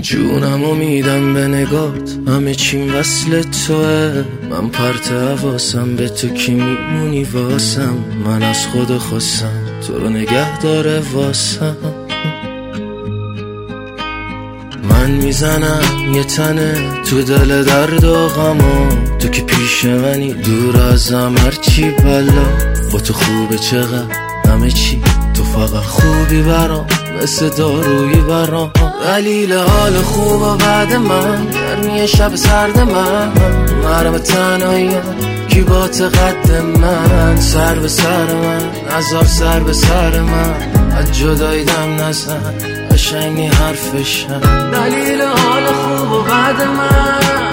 جونمو میدم به نگات، همه چیم وصل توه. من پرت حواسم به تو که میمونی واسم. من از خود خواستم تو رو نگه داره واسم. من میزنم یه تنه تو دل درد و غما، تو که پیش منی دور ازم هرچی بلا. با تو خوبه چقدر همه چی، تو فقط خوبی برام مثل دارویی برام. دلیل حال خوب و بعد من گرمی شب سرد من، مرم تنهاییم کی با قد من. سر به سر من نزار، سر به سر من از جدایی دم نزن، قشنگی حرفشم. دلیل حال خوب و بعد من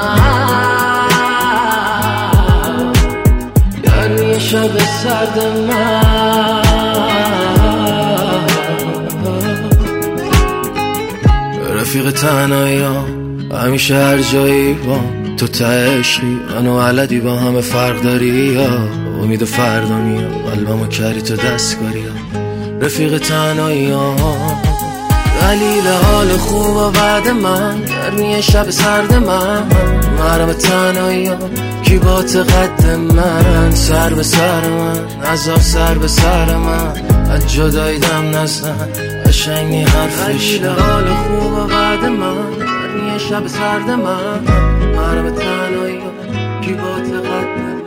گرمی شب سرد من. رفیق تنهاییام همیشه هر جایی با تو، ته عشقی منو ولدی با همه فرق داری. یا امید فردا میام قلبمو کردی تو دستکاری. رفیق تنهاییام دلیل حال خوب و بعد من گرمی شب سرد من، مرم تنهاییام کی با قد من. سر به سر من نزار، سر به سر من از جدایی دم نزن، قشنگی حرفش. دلیل حال خوب و بعد من گرمی شب سرد من، مرم تنهاییام کی با قد من.